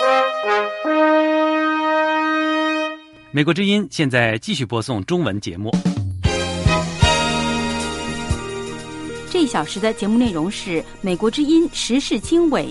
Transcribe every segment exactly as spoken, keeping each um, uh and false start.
美国之音现在继续播送中文节目。 这一小时的节目内容是美国之音时事经纬。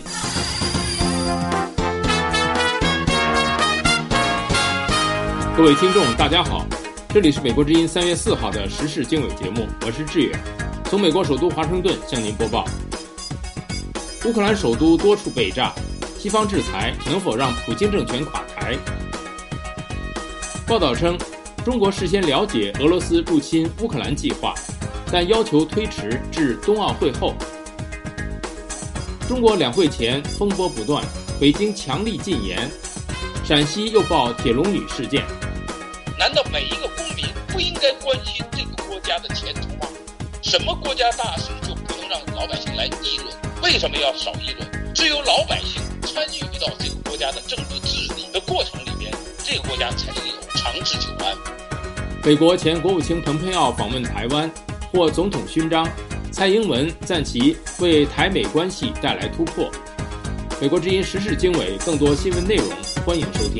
各位听众大家好，这里是美国之音三月四号的时事经纬节目，我是志远，从美国首都华盛顿向您播报。乌克兰首都多处被炸，西方制裁能否让普京政权垮台？报道称，中国事先了解俄罗斯入侵乌克兰计划，但要求推迟至冬奥会后。中国两会前风波不断，北京强力禁言，陕西又报铁笼女事件。 难道每一个公民不应该关心这个国家的前途吗？什么国家大事就不能让老百姓来议论？为什么要少议论？只有老百姓参与到这个国家的政治治理的过程里面，这个国家才能有长治久安。 美国前国务卿蓬佩奥访问台湾，获总统勋章，蔡英文赞其为台美关系带来突破。美国之音时事经纬，更多新闻内容，欢迎收听。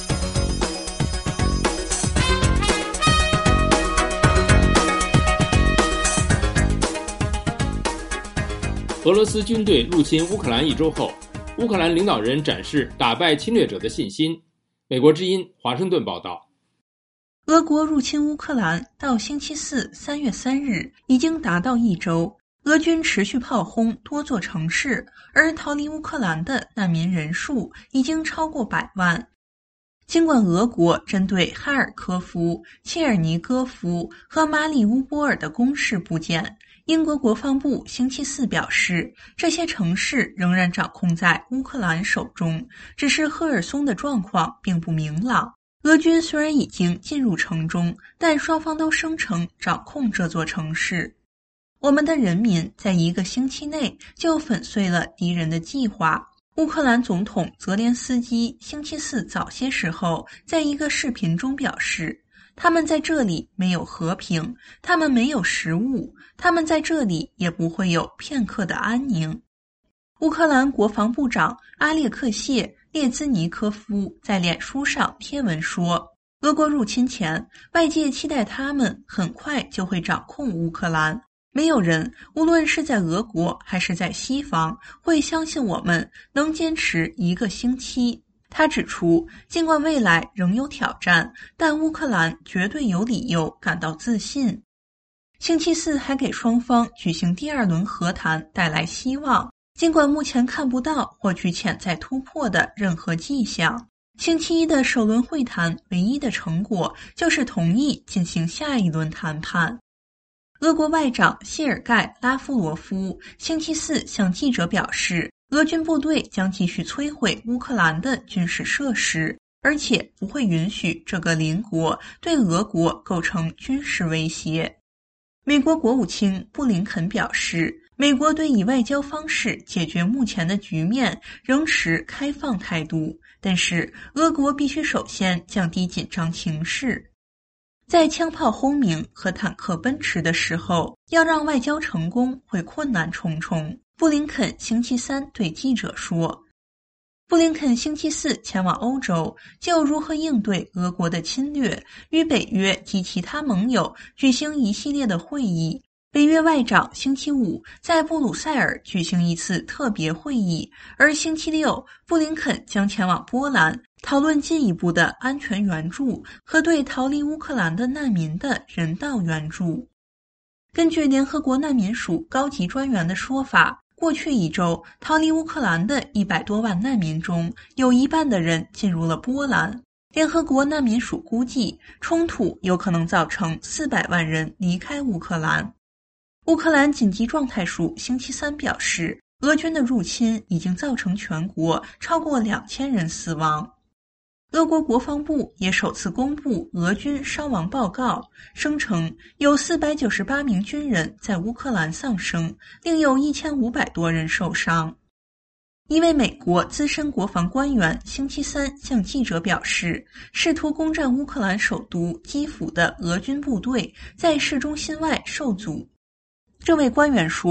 俄罗斯军队入侵乌克兰一周后，乌克兰领导人展示打败侵略者的信心。美国之音华盛顿报道。 俄国入侵乌克兰到星期四三月三日已经达到一周，俄军持续炮轰多座城市，而逃离乌克兰的难民人数已经超过百万。尽管俄国针对哈尔科夫、切尔尼戈夫和马里乌波尔的攻势不减，英国国防部星期四表示，这些城市仍然掌控在乌克兰手中，只是赫尔松的状况并不明朗。俄军虽然已经进入城中，但双方都声称掌控这座城市。我们的人民在一个星期内就粉碎了敌人的计划。乌克兰总统泽连斯基星期四早些时候在一个视频中表示，他们在这里没有和平，他们没有食物，他们在这里也不会有片刻的安宁。乌克兰国防部长阿列克谢列兹尼科夫在脸书上贴文说，俄国入侵前，外界期待他们很快就会掌控乌克兰。没有人，无论是在俄国还是在西方，会相信我们能坚持一个星期。他指出，尽管未来仍有挑战，但乌克兰绝对有理由感到自信。星期四还给双方举行第二轮和谈带来希望，尽管目前看不到获取潜在突破的任何迹象。星期一的首轮会谈唯一的成果就是同意进行下一轮谈判。俄国外长谢尔盖·拉夫罗夫星期四向记者表示，俄军部队将继续摧毁乌克兰的军事设施，而且不会允许这个邻国对俄国构成军事威胁。美国国务卿布林肯表示，美国对以外交方式解决目前的局面仍持开放态度，但是俄国必须首先降低紧张情势。在枪炮轰鸣和坦克奔驰的时候，要让外交成功会困难重重。布林肯星期三对记者说，布林肯星期四前往欧洲，就如何应对俄国的侵略，与北约及其他盟友举行一系列的会议。北约外长星期五在布鲁塞尔举行一次特别会议，而星期六，布林肯将前往波兰，讨论进一步的安全援助和对逃离乌克兰的难民的人道援助。根据联合国难民署高级专员的说法，过去一周逃离乌克兰的一百多万难民中，有一半的人进入了波兰。联合国难民署估计，冲突有可能造成四百万人离开乌克兰。乌克兰紧急状态署星期三表示，俄军的入侵已经造成全国超过两千人死亡。俄国国防部也首次公布俄军伤亡报告，声称有四百九十八名军人在乌克兰丧生，另有一千五百多人受伤。一位美国资深国防官员星期三向记者表示，试图攻占乌克兰首都基辅的俄军部队在市中心外受阻。这位官员说，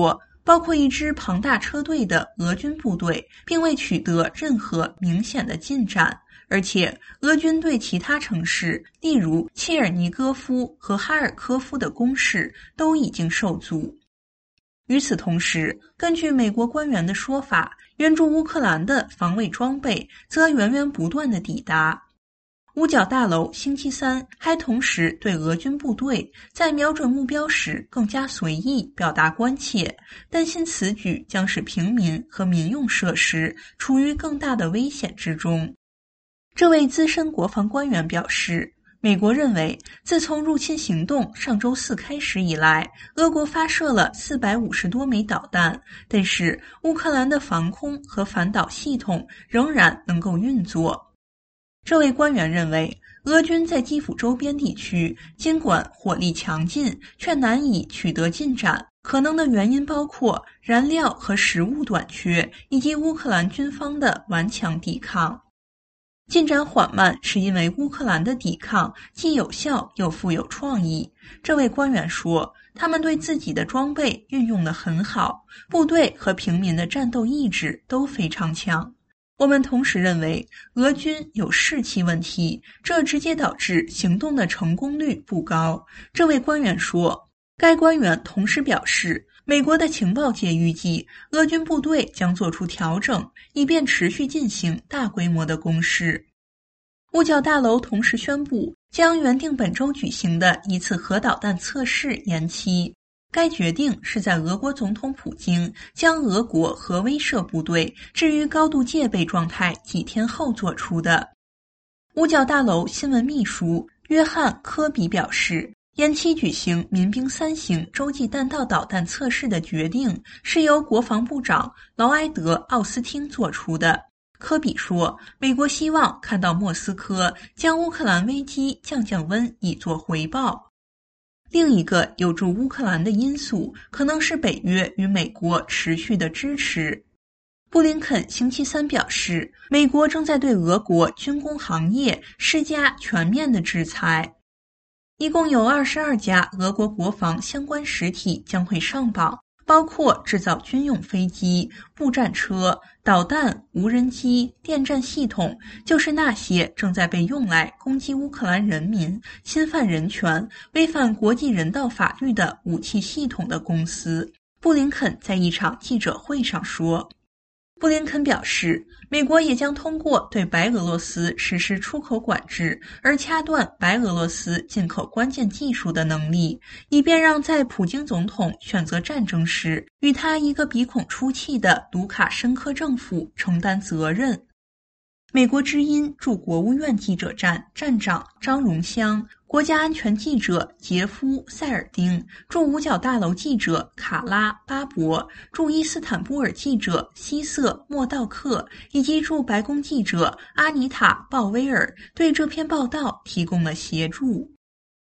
包括一支庞大车队的俄军部队，并未取得任何明显的进展。而且，俄军对其他城市，例如切尔尼戈夫和哈尔科夫的攻势都已经受阻。与此同时，根据美国官员的说法，援助乌克兰的防卫装备则源源不断地抵达。五角大楼星期三还同时对俄军部队在瞄准目标时更加随意表达关切，担心此举将使平民和民用设施处于更大的危险之中。这位资深国防官员表示，美国认为自从入侵行动上周四开始以来，俄国发射了四百五十多枚导弹，但是乌克兰的防空和反导系统仍然能够运作。这位官员认为，俄军在基辅周边地区尽管火力强劲，却难以取得进展，可能的原因包括燃料和食物短缺，以及乌克兰军方的顽强抵抗。进展缓慢是因为乌克兰的抵抗既有效又富有创意。这位官员说，他们对自己的装备运用得很好，部队和平民的战斗意志都非常强。我们同时认为俄军有士气问题，这直接导致行动的成功率不高。这位官员说，该官员同时表示，美国的情报界预计俄军部队将做出调整，以便持续进行大规模的攻势。五角大楼同时宣布将原定本周举行的一次核导弹测试延期。该决定是在俄国总统普京将俄国核威慑部队置于高度戒备状态几天后做出的。五角大楼新闻秘书约翰·科比表示，延期举行民兵三型洲际弹道导弹测试的决定是由国防部长劳埃德·奥斯汀做出的。科比说，美国希望看到莫斯科将乌克兰危机降降温以作回报。另一个有助乌克兰的因素可能是北约与美国持续的支持。布林肯星期三表示，美国正在对俄国军工行业施加全面的制裁。一共有二十二家俄国国防相关实体将会上榜，包括制造军用飞机、步战车、导弹、无人机、电站系统，就是那些正在被用来攻击乌克兰人民、侵犯人权、违反国际人道法律的武器系统的公司。布林肯在一场记者会上说。布林肯表示，美国也将通过对白俄罗斯实施出口管制而掐断白俄罗斯进口关键技术的能力，以便让在普京总统选择战争时与他一个鼻孔出气的卢卡申科政府承担责任。美国之音驻国务院记者站站长张荣香、国家安全记者杰夫·塞尔丁、驻五角大楼记者卡拉·巴伯、驻伊斯坦布尔记者希瑟·莫道克以及驻白宫记者阿妮塔·鲍威尔对这篇报道提供了协助。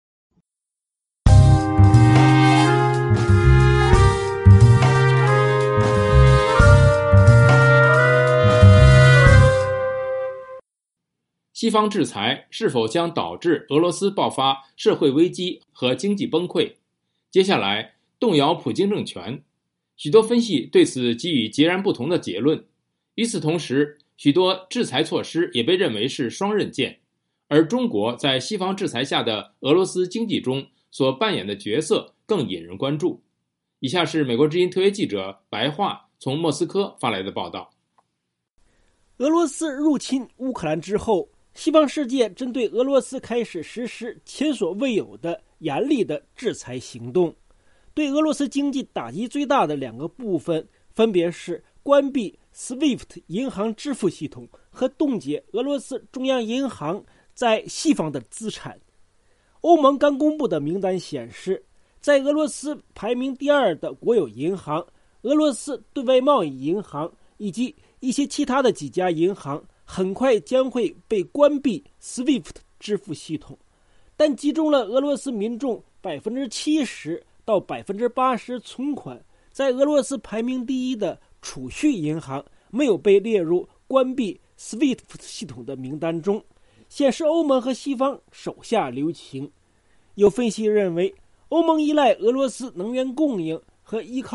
西方制裁是否将导致俄罗斯爆发社会危机和经济崩溃？接下来动摇普京政权？许多分析对此给予截然不同的结论。与此同时，许多制裁措施也被认为是双刃剑，而中国在西方制裁下的俄罗斯经济中所扮演的角色更引人关注。以下是美国之音特约记者白桦从莫斯科发来的报道。 俄罗斯入侵乌克兰之后，西方世界针对俄罗斯开始实施前所未有的严厉的制裁行动。对俄罗斯经济打击最大的两个部分分别是关闭 S W I F T 银行支付系统和冻结俄罗斯中央银行在西方的资产。欧盟刚公布的名单显示，在俄罗斯排名第二的国有银行、俄罗斯对外贸易银行以及一些其他的几家银行很快将会被关闭 S W I F T 支付系统，但集中了俄罗斯民众 百分之七十 到 百分之八十 存款在俄罗斯排名第一的储蓄银行没有被列入关闭 S W I F T 系统的名单中，显示欧盟和西方手下留情。有分析认为，欧盟依赖俄罗斯能源供应和依靠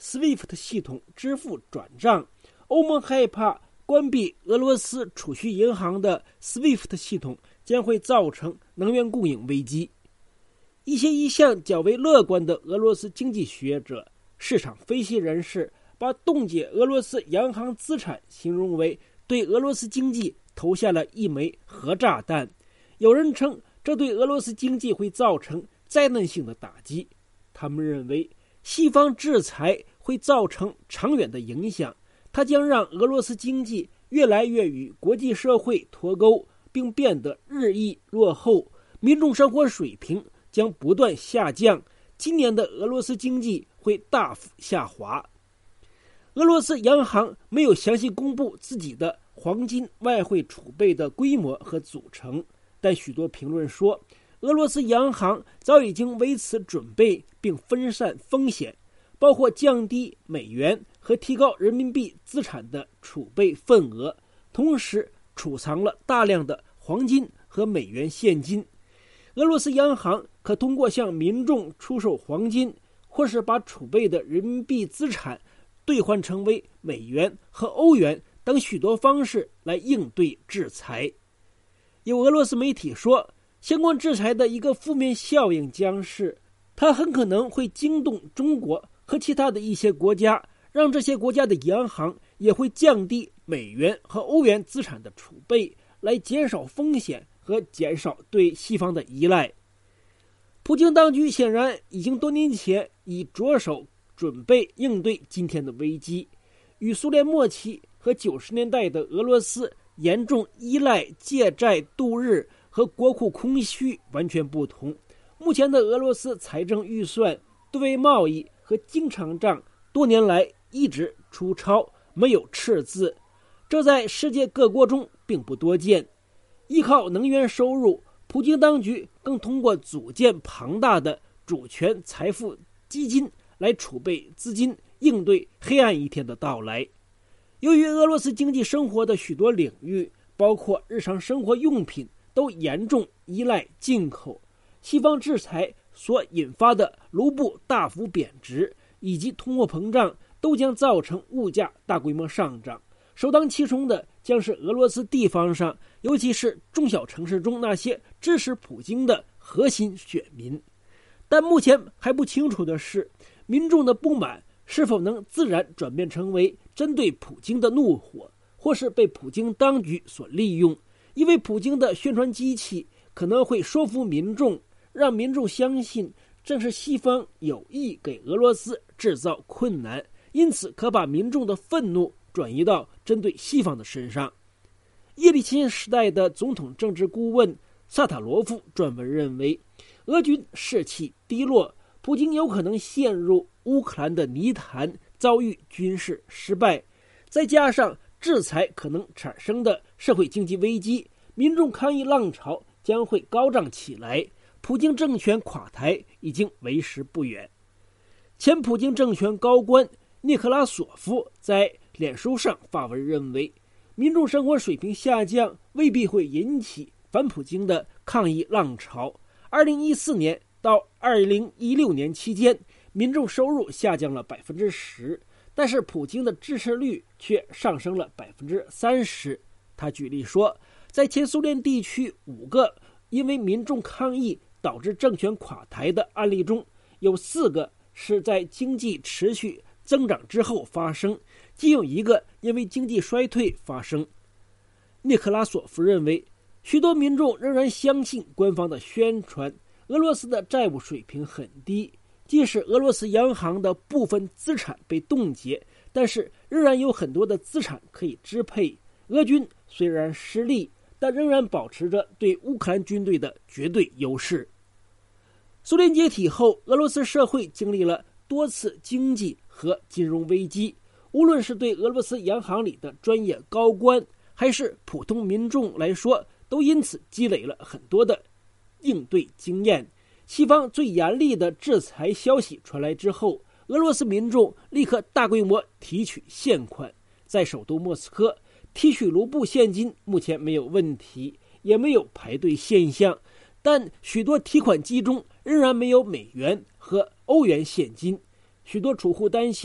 S W I F T 系统支付转账，欧盟害怕关闭俄罗斯储蓄银行的 S W I F T 系统将会造成能源供应危机。一些一向较为乐观的俄罗斯经济学者、市场分析人士把冻结俄罗斯央行资产形容为对俄罗斯经济投下了一枚核炸弹。有人称这对俄罗斯经济会造成灾难性的打击。他们认为西方制裁会造成长远的影响，它将让俄罗斯经济越来越与国际社会脱钩，并变得日益落后，民众生活水平将不断下降，今年的俄罗斯经济会大幅下滑。俄罗斯央行没有详细公布自己的黄金外汇储备的规模和组成，但许多评论说，俄罗斯央行早已经为此准备并分散风险，包括降低美元和提高人民币资产的储备份额，同时储藏了大量的黄金和美元现金。俄罗斯央行可通过向民众出售黄金，或是把储备的人民币资产兑换成为美元和欧元等许多方式来应对制裁。有俄罗斯媒体说，相关制裁的一个负面效应将是，它很可能会惊动中国和其他的一些国家，让这些国家的央行也会降低美元和欧元资产的储备，来减少风险和减少对西方的依赖。普京当局显然已经多年前已着手准备应对今天的危机。与苏联末期和九十年代的俄罗斯严重依赖借债度日和国库空虚完全不同。目前的俄罗斯财政预算、对外贸易和经常账多年来一直出超，没有赤字，这在世界各国中并不多见。依靠能源收入，普京当局更通过组建庞大的主权财富基金来储备资金，应对黑暗一天的到来。由于俄罗斯经济生活的许多领域，包括日常生活用品，都严重依赖进口，西方制裁所引发的卢布大幅贬值以及通货膨胀都将造成物价大规模上涨。首当其冲的将是俄罗斯地方上，尤其是中小城市中那些支持普京的核心选民。但目前还不清楚的是，民众的不满是否能自然转变成为针对普京的怒火，或是被普京当局所利用。因为普京的宣传机器可能会说服民众，让民众相信正是西方有意给俄罗斯制造困难，因此可把民众的愤怒转移到针对西方的身上。叶利钦时代的总统政治顾问萨塔罗夫撰文认为，俄军士气低落，普京有可能陷入乌克兰的泥潭，遭遇军事失败，再加上制裁可能产生的社会经济危机，民众抗议浪潮将会高涨起来，普京政权垮台已经为时不远。前普京政权高官涅克拉索夫在脸书上发文认为，民众生活水平下降未必会引起反普京的抗议浪潮。二零一四年到二零一六年期间，民众收入下降了百分之十，但是普京的支持率却上升了百分之三十。他举例说，在前苏联地区五个因为民众抗议导致政权垮台的案例中，有四个是在经济持续增长之后发生，仅有一个因为经济衰退发生。涅克拉索夫认为，许多民众仍然相信官方的宣传，俄罗斯的债务水平很低，即使俄罗斯央行的部分资产被冻结，但是仍然有很多的资产可以支配。俄军虽然失利，但仍然保持着对乌克兰军队的绝对优势。苏联解体后，俄罗斯社会经历了多次经济和金融危机，无论是对俄罗斯央行里的专业高官，还是普通民众来说，都因此积累了很多的应对经验。西方最严厉的制裁消息传来之后，俄罗斯民众立刻大规模提取现款。在首都莫斯科，提取卢布现金目前没有问题，也没有排队现象，但许多提款机中仍然没有美元和欧元现金。许多储户担心，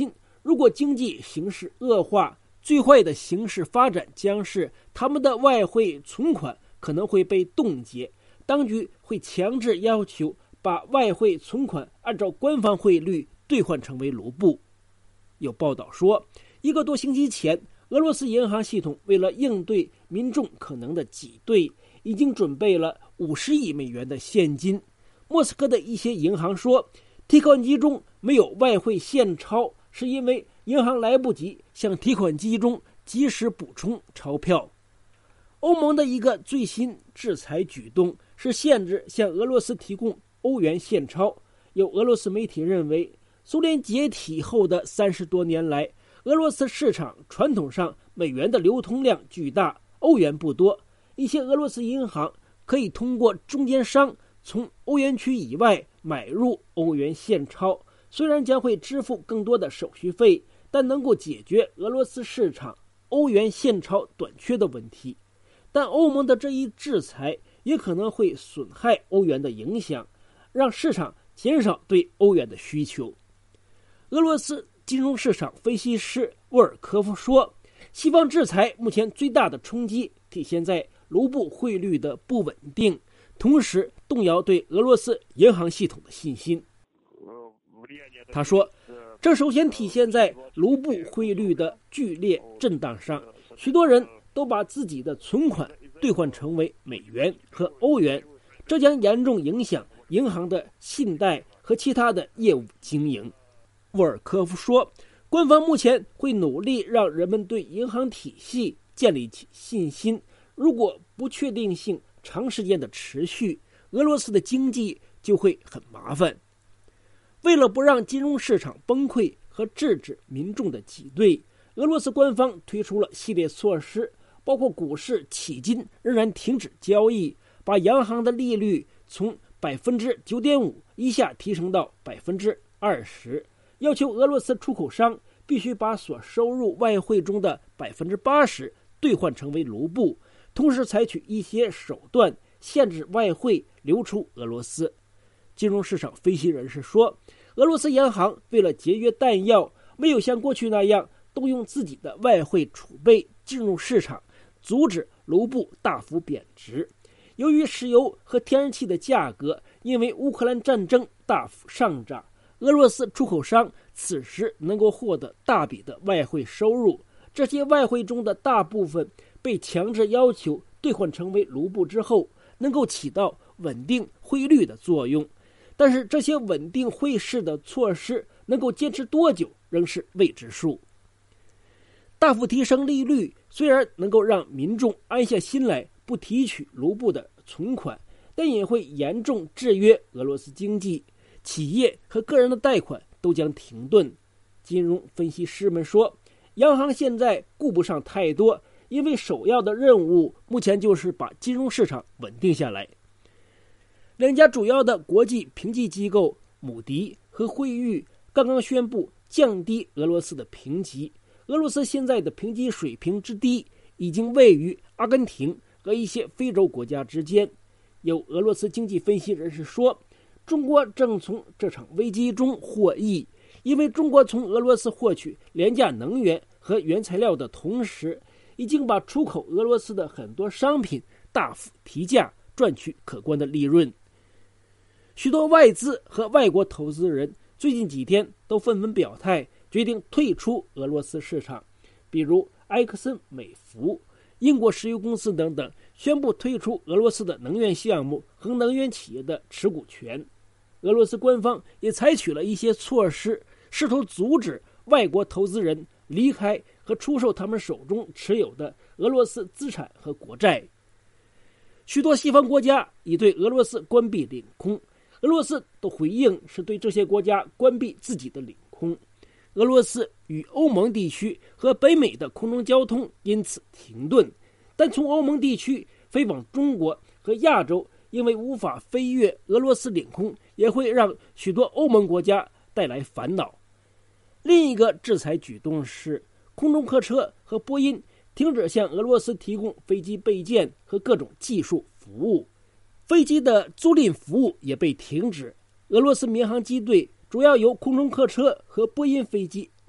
如果经济形势恶化，最坏的形势发展将是他们的外汇存款可能会被冻结，当局会强制要求把外汇存款按照官方汇率兑换成为卢布。有报道说，一个多星期前，俄罗斯银行系统为了应对民众可能的挤兑，已经准备了五十亿美元的现金。莫斯科的一些银行说，提款机中没有外汇现钞，是因为银行来不及向提款机中及时补充钞票。欧盟的一个最新制裁举动是限制向俄罗斯提供欧元现钞。有俄罗斯媒体认为，苏联解体后的三十多年来，俄罗斯市场传统上美元的流通量巨大，欧元不多。一些俄罗斯银行可以通过中间商从欧元区以外买入欧元现钞，虽然将会支付更多的手续费，但能够解决俄罗斯市场欧元现钞短缺的问题。但欧盟的这一制裁也可能会损害欧元的影响，让市场减少对欧元的需求。俄罗斯金融市场分析师沃尔科夫说，西方制裁目前最大的冲击体现在卢布汇率的不稳定，同时动摇对俄罗斯银行系统的信心。他说，这首先体现在卢布汇率的剧烈震荡上，许多人都把自己的存款兑换成为美元和欧元，这将严重影响银行的信贷和其他的业务经营。沃尔科夫说，官方目前会努力让人们对银行体系建立起信心，如果不确定性长时间的持续，俄罗斯的经济就会很麻烦。为了不让金融市场崩溃和制止民众的挤兑，俄罗斯官方推出了系列措施，包括股市迄今仍然停止交易，把央行的利率从百分之九点五一下提升到百分之二十，要求俄罗斯出口商必须把所收入外汇中的百分之八十兑换成为卢布，同时采取一些手段限制外汇流出俄罗斯。金融市场分析人士说，俄罗斯央行为了节约弹药，没有像过去那样动用自己的外汇储备进入市场，阻止卢布大幅贬值。由于石油和天然气的价格因为乌克兰战争大幅上涨，俄罗斯出口商此时能够获得大笔的外汇收入，这些外汇中的大部分被强制要求兑换成为卢布之后，能够起到稳定汇率的作用。但是这些稳定汇市的措施能够坚持多久仍是未知数。大幅提升利率虽然能够让民众安下心来不提取卢布的存款，但也会严重制约俄罗斯经济，企业和个人的贷款都将停顿。金融分析师们说，央行现在顾不上太多，因为首要的任务目前就是把金融市场稳定下来。两家主要的国际评级机构姆迪和惠誉刚刚宣布降低俄罗斯的评级。俄罗斯现在的评级水平之低，已经位于阿根廷和一些非洲国家之间。有俄罗斯经济分析人士说，中国正从这场危机中获益，因为中国从俄罗斯获取廉价能源和原材料的同时，已经把出口俄罗斯的很多商品大幅提价，赚取可观的利润。许多外资和外国投资人最近几天都纷纷表态，决定退出俄罗斯市场，比如埃克森美孚、英国石油公司等等，宣布退出俄罗斯的能源项目和能源企业的持股权。俄罗斯官方也采取了一些措施，试图阻止外国投资人离开和出售他们手中持有的俄罗斯资产和国债。许多西方国家已对俄罗斯关闭领空，俄罗斯的回应是对这些国家关闭自己的领空。俄罗斯与欧盟地区和北美的空中交通因此停顿，但从欧盟地区飞往中国和亚洲，因为无法飞越俄罗斯领空，也会让许多欧盟国家带来烦恼。另一个制裁举动是，空中客车和波音停止向俄罗斯提供飞机备件和各种技术服务，飞机的租赁服务也被停止。俄罗斯民航机队主要由空中客车和波音飞机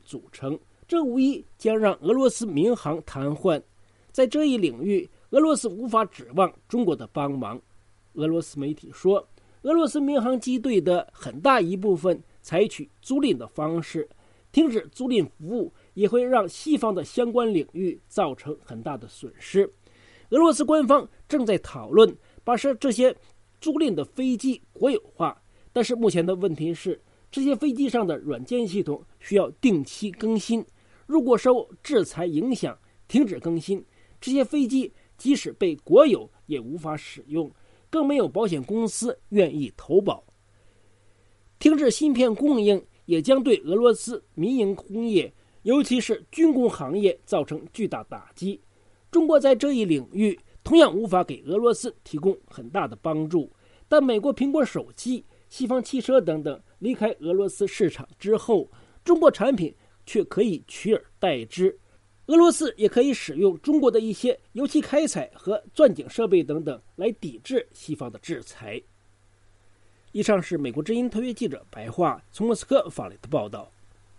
组成，这无疑将让俄罗斯民航瘫痪。在这一领域，俄罗斯无法指望中国的帮忙。俄罗斯媒体说，俄罗斯民航机队的很大一部分采取租赁的方式，停止租赁服务也会让西方的相关领域造成很大的损失。俄罗斯官方正在讨论把这些租赁的飞机国有化，但是目前的问题是，这些飞机上的软件系统需要定期更新，如果受制裁影响停止更新，这些飞机即使被国有也无法使用，更没有保险公司愿意投保。停止芯片供应也将对俄罗斯民营工业，尤其是军工行业造成巨大打击。中国在这一领域同样无法给俄罗斯提供很大的帮助，但美国苹果手机、西方汽车等等离开俄罗斯市场之后，中国产品却可以取而代之。俄罗斯也可以使用中国的一些油气开采和钻井设备等等来抵制西方的制裁。以上是美国之音特约记者白桦从莫斯科发来的报道。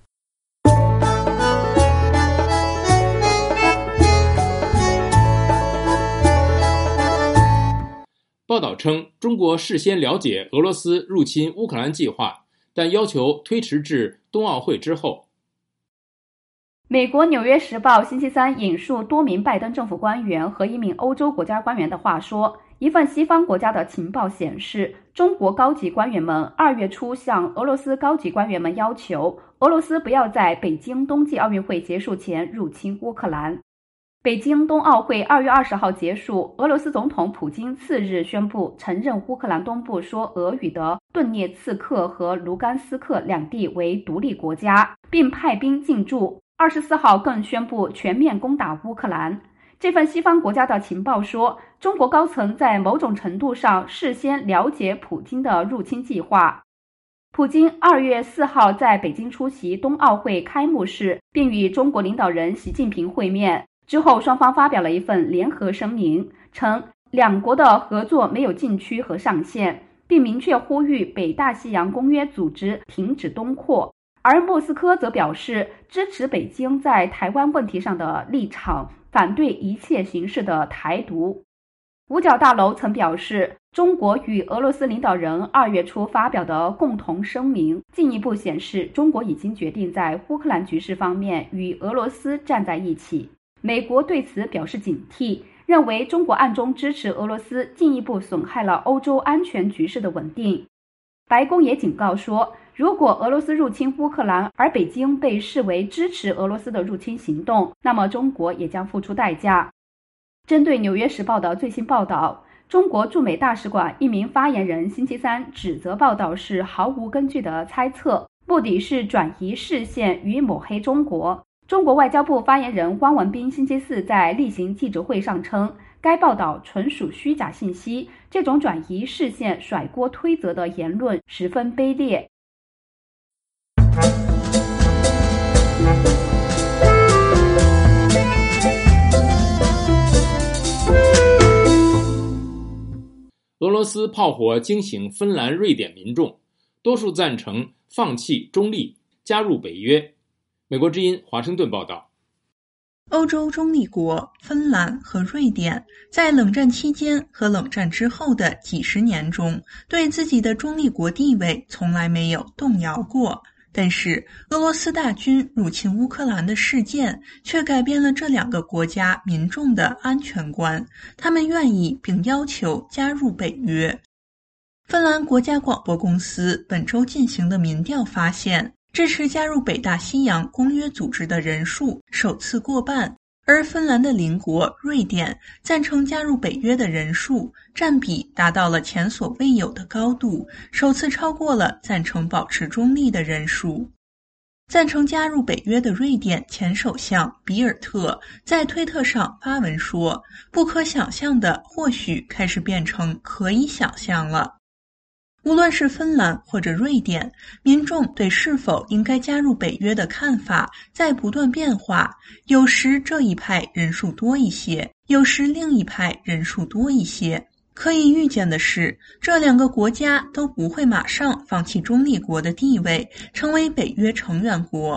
报道称，中国事先了解俄罗斯入侵乌克兰计划，但要求推迟至冬奥会之后。 美国《纽约时报》星期三引述多名拜登政府官员和一名欧洲国家官员的话说，一份西方国家的情报显示，中国高级官员们二月初向俄罗斯高级官员们要求，俄罗斯不要在北京冬季奥运会结束前入侵乌克兰。北京冬奥会二月二十号结束，俄罗斯总统普京次日宣布承认乌克兰东部说俄语的顿涅茨克和卢甘斯克两地为独立国家，并派兵进驻。二十四号更宣布全面攻打乌克兰。这份西方国家的情报说，中国高层在某种程度上事先了解普京的入侵计划。普京二月四号在北京出席冬奥会开幕式，并与中国领导人习近平会面。之后，双方发表了一份联合声明，称两国的合作没有禁区和上限，并明确呼吁北大西洋公约组织停止东扩。而莫斯科则表示支持北京在台湾问题上的立场，反对一切形式的台独。五角大楼曾表示，中国与俄罗斯领导人二月初发表的共同声明，进一步显示中国已经决定在乌克兰局势方面与俄罗斯站在一起。美国对此表示警惕，认为中国暗中支持俄罗斯，进一步损害了欧洲安全局势的稳定。白宫也警告说，如果俄罗斯入侵乌克兰，而北京被视为支持俄罗斯的入侵行动，那么中国也将付出代价。针对《纽约时报》的最新报道，中国驻美大使馆一名发言人星期三指责报道是毫无根据的猜测，目的是转移视线与抹黑中国。中国外交部发言人汪文斌星期四在例行记者会上称，该报道纯属虚假信息，这种转移视线、甩锅推责的言论十分卑劣。 俄罗斯炮火惊醒芬兰、瑞典民众，多数赞成放弃中立，加入北约。美国之音华盛顿报道。 欧洲中立国芬兰和瑞典在冷战期间和冷战之后的几十年中，对自己的中立国地位从来没有动摇过。但是俄罗斯大军入侵乌克兰的事件却改变了这两个国家民众的安全观，他们愿意并要求加入北约。芬兰国家广播公司本周进行的民调发现，支持加入北大西洋公约组织的人数首次过半，而芬兰的邻国瑞典赞成加入北约的人数占比达到了前所未有的高度，首次超过了赞成保持中立的人数。赞成加入北约的瑞典前首相比尔特在推特上发文说，不可想象的或许开始变成可以想象了。无论是芬兰或者瑞典，民众对是否应该加入北约的看法在不断变化，有时这一派人数多一些，有时另一派人数多一些。可以预见的是，这两个国家都不会马上放弃中立国的地位，成为北约成员国。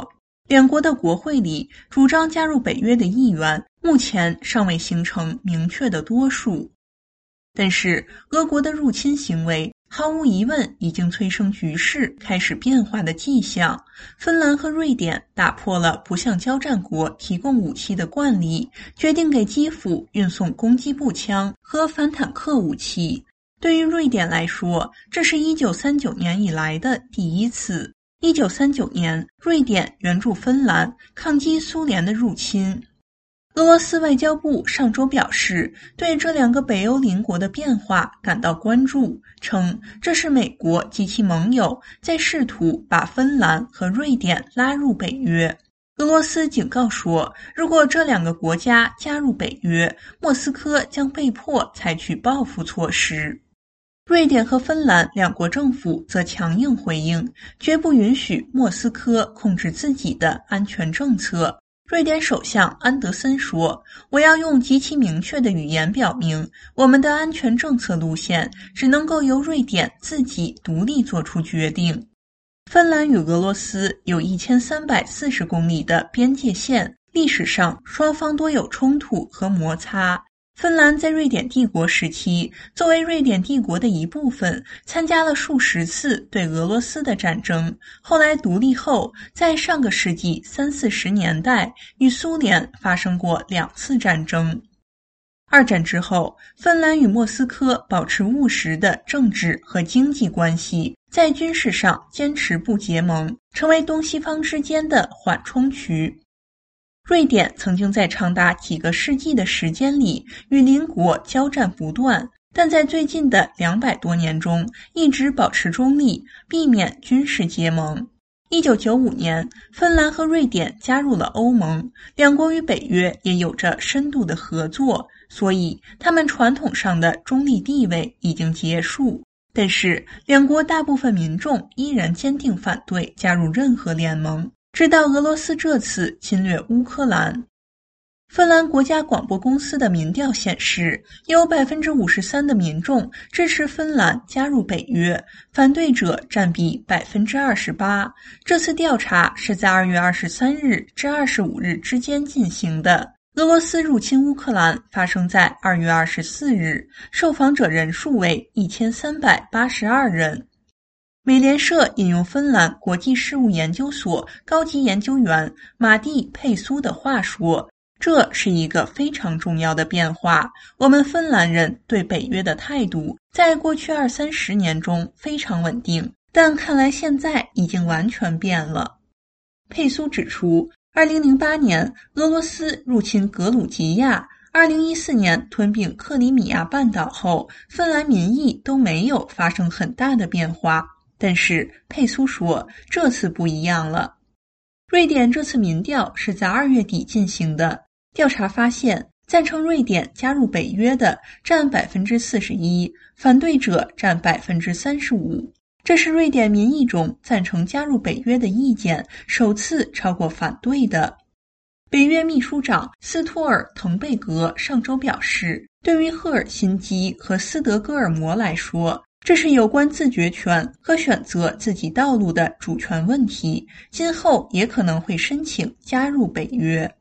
两国的国会里主张加入北约的议员目前尚未形成明确的多数。但是俄国的入侵行为毫无疑问已经催生局势开始变化的迹象。芬兰和瑞典打破了不向交战国提供武器的惯例，决定给基辅运送攻击步枪和反坦克武器。对于瑞典来说，这是一九三九年以来的第一次。一九三九年，瑞典援助芬兰抗击苏联的入侵。俄罗斯外交部上周表示，对这两个北欧邻国的变化感到关注，称这是美国及其盟友在试图把芬兰和瑞典拉入北约。俄罗斯警告说，如果这两个国家加入北约，莫斯科将被迫采取报复措施。瑞典和芬兰两国政府则强硬回应，绝不允许莫斯科控制自己的安全政策。瑞典首相安德森说，我要用极其明确的语言表明，我们的安全政策路线只能够由瑞典自己独立做出决定。芬兰与俄罗斯有一千三百四十公里的边界线，历史上双方多有冲突和摩擦。芬兰在瑞典帝国时期作为瑞典帝国的一部分，参加了数十次对俄罗斯的战争。后来独立后，在上个世纪三四十年代与苏联发生过两次战争。二战之后，芬兰与莫斯科保持务实的政治和经济关系，在军事上坚持不结盟，成为东西方之间的缓冲区。瑞典曾经在长达几个世纪的时间里与邻国交战不断，但在最近的两百多年中一直保持中立，避免军事结盟。一九九五年，芬兰和瑞典加入了欧盟，两国与北约也有着深度的合作，所以他们传统上的中立地位已经结束。但是，两国大部分民众依然坚定反对加入任何联盟。直到俄罗斯这次侵略乌克兰。芬兰国家广播公司的民调显示，有 百分之五十三 的民众支持芬兰加入北约，反对者占比 百分之二十八。这次调查是在二月二十三日至二十五日之间进行的。俄罗斯入侵乌克兰发生在二月二十四日，受访者人数为一千三百八十二人。美联社引用芬兰国际事务研究所高级研究员马蒂佩苏的话说，这是一个非常重要的变化。我们芬兰人对北约的态度在过去二三十年中非常稳定，但看来现在已经完全变了。佩苏指出，二零零八年俄罗斯入侵格鲁吉亚，二零一四年吞并克里米亚半岛后，芬兰民意都没有发生很大的变化。但是佩苏说，这次不一样了。瑞典这次民调是在二月底进行的，调查发现，赞成瑞典加入北约的占 百分之四十一， 反对者占 百分之三十五。这是瑞典民意中赞成加入北约的意见首次超过反对的。北约秘书长斯托尔滕贝格上周表示，对于赫尔辛基和斯德哥尔摩来说，这是有关自决权和选择自己道路的主权问题，今后也可能会申请加入北约。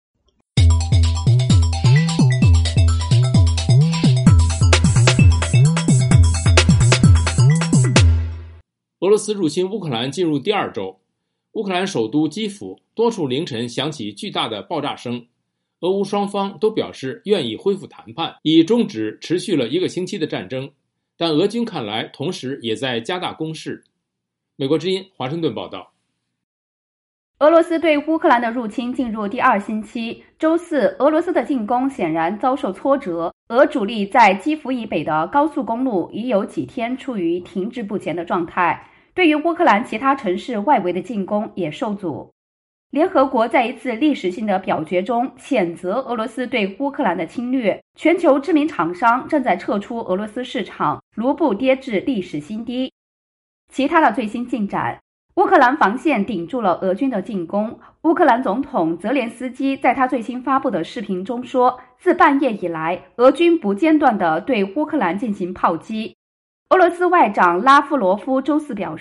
俄罗斯入侵乌克兰进入第二周，乌克兰首都基辅多处凌晨响起巨大的爆炸声，俄乌双方都表示愿意恢复谈判，以终止持续了一个星期的战争。但俄军看来同时也在加大攻势。美国之音华盛顿报道， 俄罗斯对乌克兰的入侵进入第二星期，周四俄罗斯的进攻显然遭受挫折，俄主力在基辅以北的高速公路已有几天处于停滞不前的状态，对于乌克兰其他城市外围的进攻也受阻。联合国在一次历史性的表决中谴责俄罗斯对乌克兰的侵略，全球知名厂商正在撤出俄罗斯市场，卢布跌至历史新低。其他的最新进展，乌克兰防线顶住了俄军的进攻。乌克兰总统泽连斯基在他最新发布的视频中说，自半夜以来，俄军不间断地对乌克兰进行炮击。俄罗斯外长拉夫罗夫周四表示，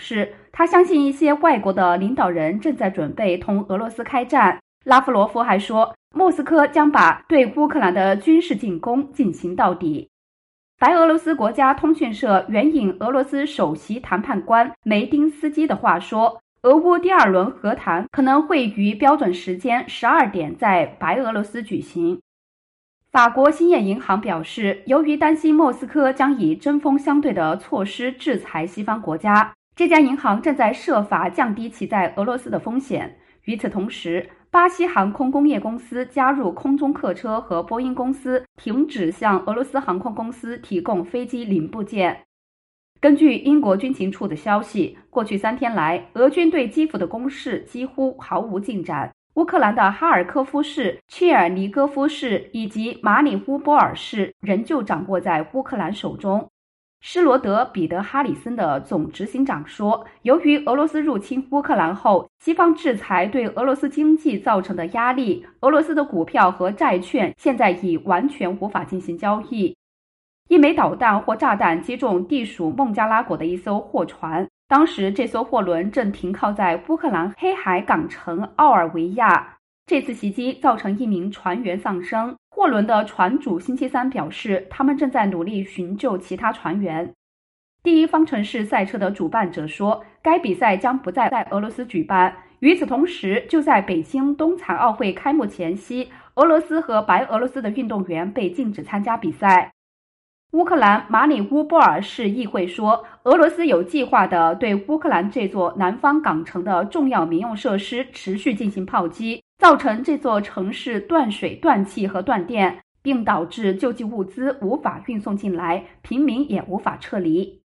他相信一些外国的领导人正在准备同俄罗斯开战。拉夫罗夫还说，莫斯科将把对乌克兰的军事进攻进行到底。白俄罗斯国家通讯社援引俄罗斯首席谈判官梅丁斯基的话说，俄乌第二轮和谈可能会于标准时间十二点在白俄罗斯举行。法国兴业银行表示，由于担心莫斯科将以针锋相对的措施制裁西方国家，这家银行正在设法降低其在俄罗斯的风险。与此同时，巴西航空工业公司加入空中客车和波音公司停止向俄罗斯航空公司提供飞机零部件。根据英国军情处的消息，过去三天来，俄军对基辅的攻势几乎毫无进展。乌克兰的哈尔科夫市、切尔尼戈夫市以及马里乌波尔市仍旧掌握在乌克兰手中。施罗德·彼得哈里森的总执行长说，由于俄罗斯入侵乌克兰后，西方制裁对俄罗斯经济造成的压力，俄罗斯的股票和债券现在已完全无法进行交易。一枚导弹或炸弹击中地属孟加拉国的一艘货船，当时这艘货轮正停靠在乌克兰黑海港城奥尔维亚。这次袭击造成一名船员丧生。货轮的船主星期三表示，他们正在努力寻救其他船员。第一方程式赛车的主办者说，该比赛将不再在俄罗斯举办。与此同时，就在北京冬残奥会开幕前夕，俄罗斯和白俄罗斯的运动员被禁止参加比赛。乌克兰马里乌波尔市议会说，俄罗斯有计划地对乌克兰这座南方港城的重要民用设施持续进行炮击，造成这座城市断水、断气和断电，并导致救济物资无法运送进来，平民也无法撤离。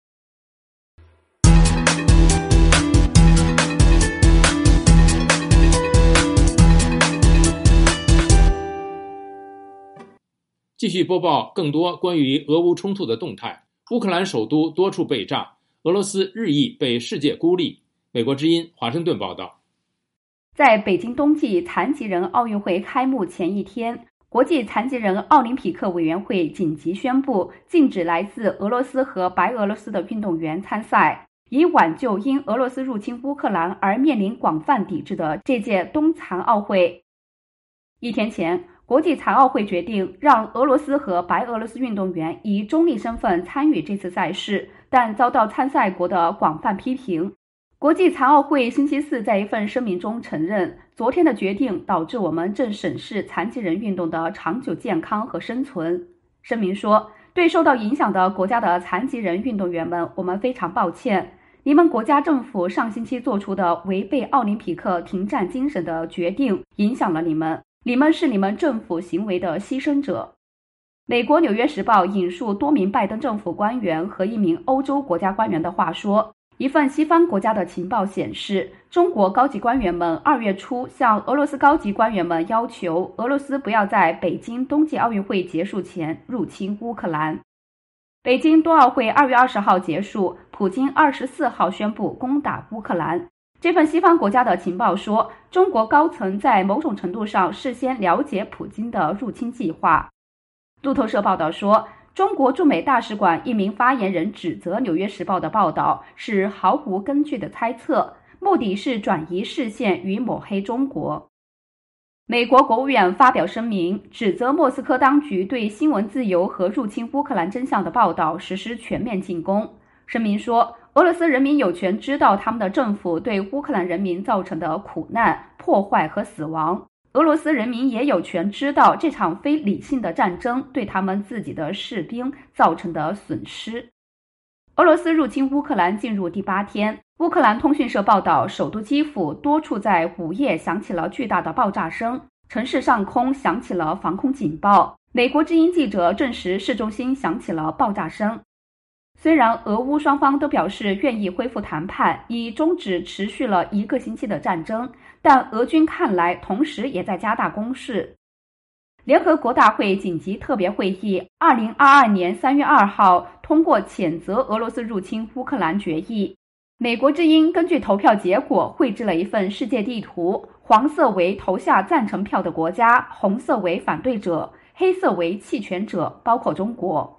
继续播报更多关于俄乌冲突的动态。乌克兰首都多处被炸，俄罗斯日益被世界孤立。美国之音华盛顿报道。 在北京冬季残疾人奥运会开幕前一天，国际残疾人奥林匹克委员会紧急宣布禁止来自俄罗斯和白俄罗斯的运动员参赛，以挽救因俄罗斯入侵乌克兰而面临广泛抵制的这届冬残奥会。一天前，国际残奥会决定让俄罗斯和白俄罗斯运动员以中立身份参与这次赛事，但遭到参赛国的广泛批评。国际残奥会星期四在一份声明中承认，昨天的决定导致我们正审视残疾人运动的长久健康和生存。声明说，对受到影响的国家的残疾人运动员们，我们非常抱歉。你们国家政府上星期做出的违背奥林匹克停战精神的决定影响了你们。你们是你们政府行为的牺牲者。美国《纽约时报》引述多名拜登政府官员和一名欧洲国家官员的话说，一份西方国家的情报显示，中国高级官员们二月初向俄罗斯高级官员们要求，俄罗斯不要在北京冬季奥运会结束前入侵乌克兰。北京冬奥会二月二十号结束，普京二十四号宣布攻打乌克兰。这份西方国家的情报说，中国高层在某种程度上事先了解普京的入侵计划。路透社报道说，中国驻美大使馆一名发言人指责《纽约时报》的报道是毫无根据的猜测，目的是转移视线与抹黑中国。美国国务院发表声明，指责莫斯科当局对新闻自由和入侵乌克兰真相的报道实施全面进攻。声明说，俄罗斯人民有权知道他们的政府对乌克兰人民造成的苦难、破坏和死亡。俄罗斯人民也有权知道这场非理性的战争对他们自己的士兵造成的损失。俄罗斯入侵乌克兰进入第八天，乌克兰通讯社报道，首都基辅多处在午夜响起了巨大的爆炸声，城市上空响起了防空警报。美国之音记者证实，市中心响起了爆炸声。虽然俄乌双方都表示愿意恢复谈判，以终止持续了一个星期的战争，但俄军看来同时也在加大攻势。联合国大会紧急特别会议二零二二年三月二号通过谴责俄罗斯入侵乌克兰决议。美国之音根据投票结果绘制了一份世界地图，黄色为投下赞成票的国家，红色为反对者，黑色为弃权者，包括中国。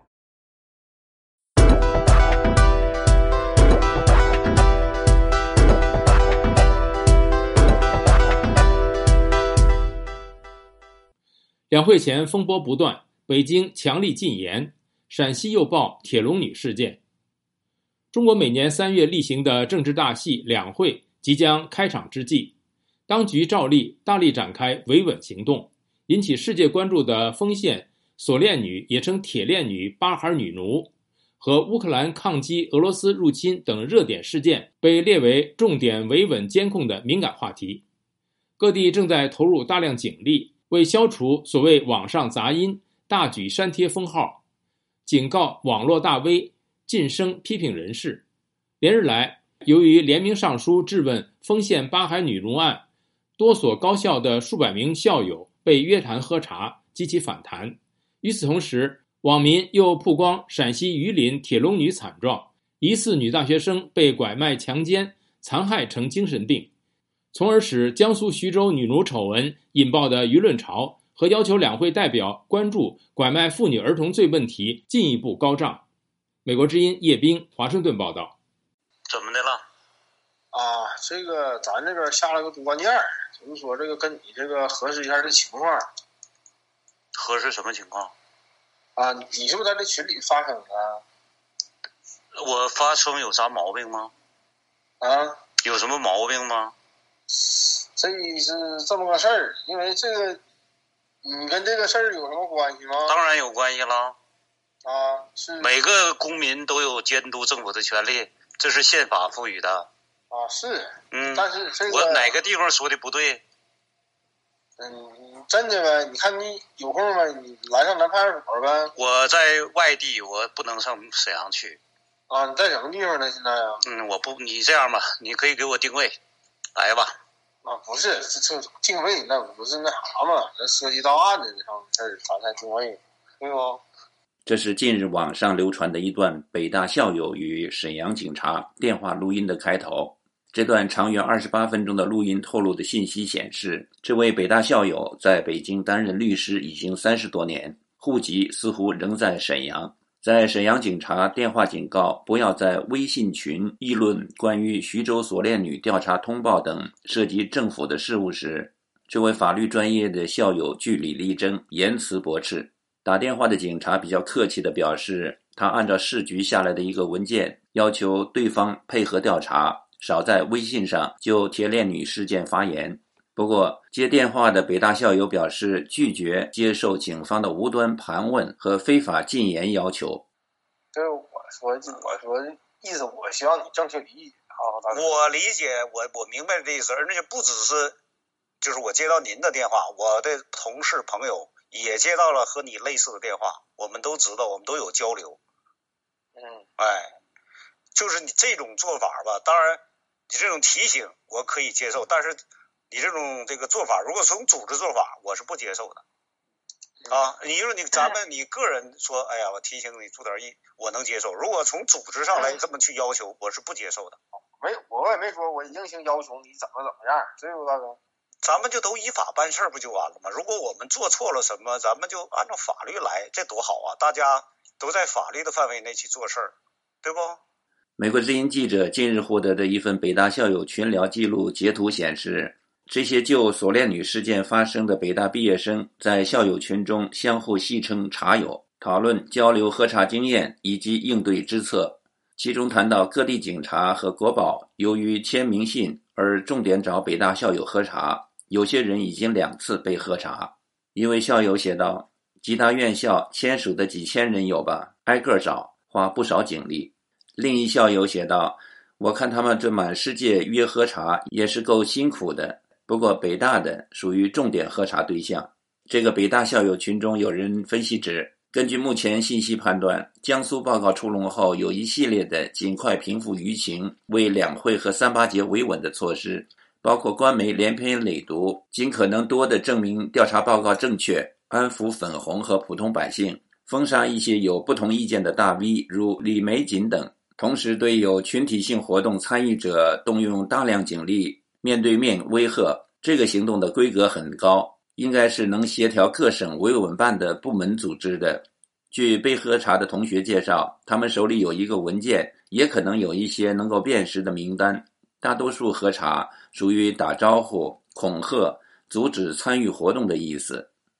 两会前风波不断，北京强力禁言，陕西又爆铁笼女事件。中国每年三月例行的政治大戏两会即将开场之际，当局照例大力展开维稳行动。引起世界关注的丰县锁链女，也称铁链女、巴哈尔女奴，和乌克兰抗击俄罗斯入侵等热点事件被列为重点维稳监控的敏感话题。各地正在投入大量警力，为消除所谓网上杂音，大举删帖封号，警告网络大 V， 晋升批评人士。连日来，由于联名上书质问丰县巴哈尔女奴案，多所高校的数百名校友被约谈喝茶，激起反弹。与此同时，网民又曝光陕西榆林铁笼女惨状，疑似女大学生被拐卖强奸，残害成精神病，从而使江苏徐州女奴丑闻引爆的舆论潮和要求两会代表关注拐卖妇女儿童罪问题进一步高涨。美国之音叶冰，华盛顿报道。 怎么的了？ 啊，这个咱这边下了个读关键，就是说这个跟你这个核实一下这情况。 核实什么情况？ 啊，你是不是在这群里发声啊？ 我发声有啥毛病吗？ 啊？ 有什么毛病吗？ 这是这么个事儿，因为这个你跟这个事儿有什么关系吗？ 当然有关系了。 啊，是每个公民都有监督政府的权利，这是宪法赋予的。 啊，是， 嗯， 但是这个我哪个地方说的不对？ 嗯，真的呗？你看你有空吗？你来上咱派出所呗。 我在外地，我不能上沈阳去。 啊，你在什么地方呢？现在啊？ 嗯，我不，你这样吧，你可以给我定位，来吧。 啊，不是，这这定位那不是那啥嘛？那涉及到案的这上事儿，咱才定位，对不？ 这是近日网上流传的一段北大校友与沈阳警察电话录音的开头。这段长约二十八分钟的录音透露的信息显示，这位北大校友在北京担任律师已经三十多年，户籍似乎仍在沈阳。在沈阳警察电话警告不要在微信群议论关于徐州锁链女调查通报等涉及政府的事务时，这位法律专业的校友据理力争，言辞驳斥。打电话的警察比较客气地表示，他按照市局下来的一个文件，要求对方配合调查，少在微信上就铁链女事件发言。不过，接电话的北大校友表示拒绝接受警方的无端盘问和非法禁言要求。 对，我说，我说意思，我希望你正确理解啊。 我理解，我我明白这意思，而且不只是，就是我接到您的电话，我的同事朋友也接到了和你类似的电话，我们都知道，我们都有交流。 嗯， 哎，就是你这种做法吧，当然你这种提醒我可以接受，但是你这种这个做法，如果从组织做法，我是不接受的。啊，你说你咱们你个人说，哎呀，我提醒你注点意，我能接受。如果从组织上来这么去要求，我是不接受的。 没，我也没说我硬性要求你怎么怎么样，对不大哥？ 咱们就都依法办事不就完了吗？如果我们做错了什么，咱们就按照法律来，这多好啊！大家都在法律的范围内去做事儿，对不？ 美国之音记者近日获得的一份北大校友群聊记录截图显示，这些就锁链女事件发生的北大毕业生在校友群中相互戏称茶友，讨论交流喝茶经验以及应对之策。其中谈到各地警察和国保由于签名信而重点找北大校友喝茶，有些人已经两次被喝茶。一位校友写道，吉大院校签署的几千人有吧，挨个找，花不少警力。另一校友写道，我看他们这满世界约喝茶也是够辛苦的，不过北大的属于重点喝茶对象。这个北大校友群中有人分析指，根据目前信息判断，江苏报告出笼后有一系列的尽快平复舆情、为两会和三八节维稳的措施，包括官媒连篇累牍，尽可能多地证明调查报告正确，安抚粉红和普通百姓，封杀一些有不同意见的大 V 如李玫瑾等，同时对有群体性活动参与者动用大量警力，面对面威吓。这个行动的规格很高，应该是能协调各省维稳办的部门组织的。据被喝茶的同学介绍，他们手里有一个文件，也可能有一些能够辨识的名单。大多数喝茶属于打招呼、恐吓、阻止参与活动的意思。